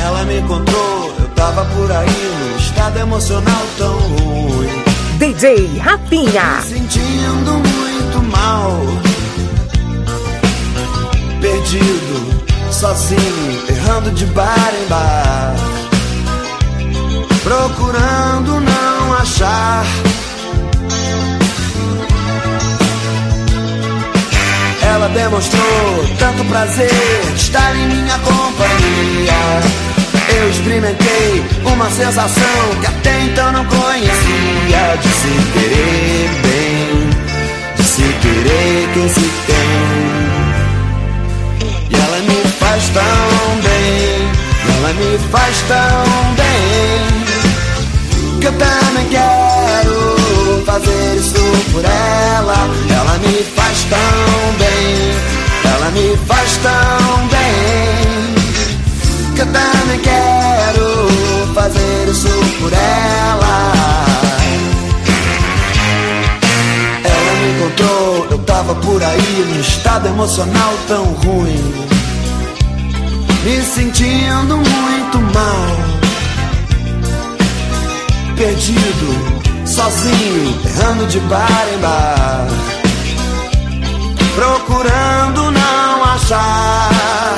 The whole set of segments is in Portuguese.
Ela me contou, eu tava por aí num estado emocional tão ruim. DJ Rafinha. Me sentindo muito mal, perdido, sozinho, errando de bar em bar, procurando não achar. Ela demonstrou tanto prazer de estar em minha companhia. Eu experimentei uma sensação que até então não conhecia, de se querer bem, de se querer quem se tem. E ela me faz tão bem, ela me faz tão bem, que eu também quero fazer isso por ela. Ela me faz tão bem, ela me faz tão bem, que eu também quero fazer isso por ela. Ela me encontrou, eu tava por aí num estado emocional tão ruim, me sentindo muito mal, perdido, sozinho, errando de bar em bar, procurando não achar.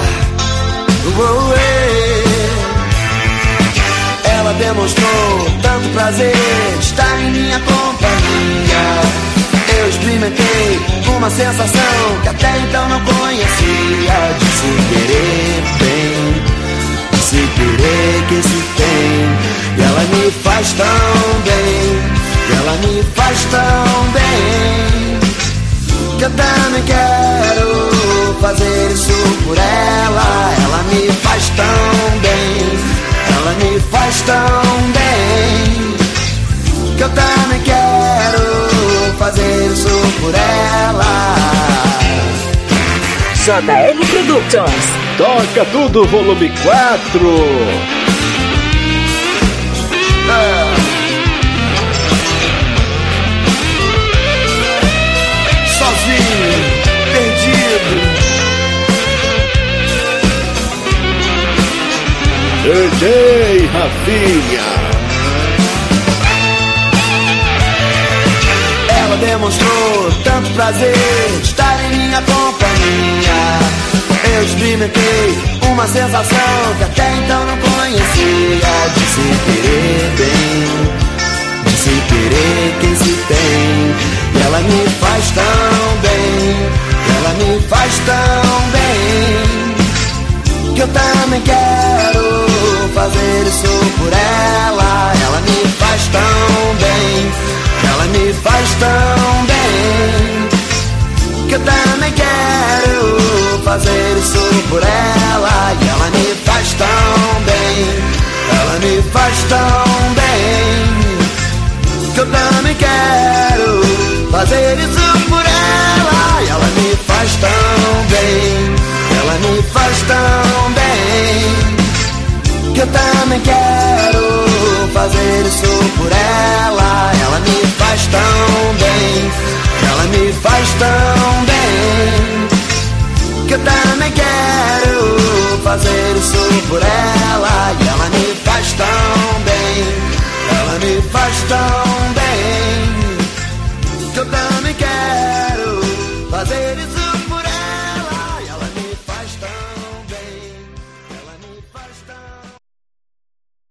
Ela demonstrou tanto prazer de estar em minha companhia. Eu experimentei uma sensação que até então não conhecia, de se querer bem, de se querer quem se tem. E ela me faz tão bem, e ela me faz tão bem, que eu também quero fazer isso por ela. Ela me faz tão bem, ela me faz tão bem, que eu também quero fazer isso por ela. JL Productions. Toca tudo, volume 4. Sozinho, perdido. DJ Rafinha. Ela demonstrou tanto prazer de estar em minha companhia. Eu experimentei uma sensação que até então não conhecia, de se querer bem, de se querer quem se tem. E ela me faz tão bem, ela me faz tão bem, que eu também quero fazer isso por ela. Ela me faz tão bem, ela me faz tão bem, que eu também quero fazer isso por ela. E ela me faz tão bem, ela me faz tão bem, que eu também quero fazer isso por ela. E ela me faz tão bem, ela me faz tão bem, que eu também quero fazer isso por ela. Ela me faz tão bem, ela me faz tão bem, que eu também quero fazer isso por ela. E ela me faz tão bem, ela me faz tão bem, que eu também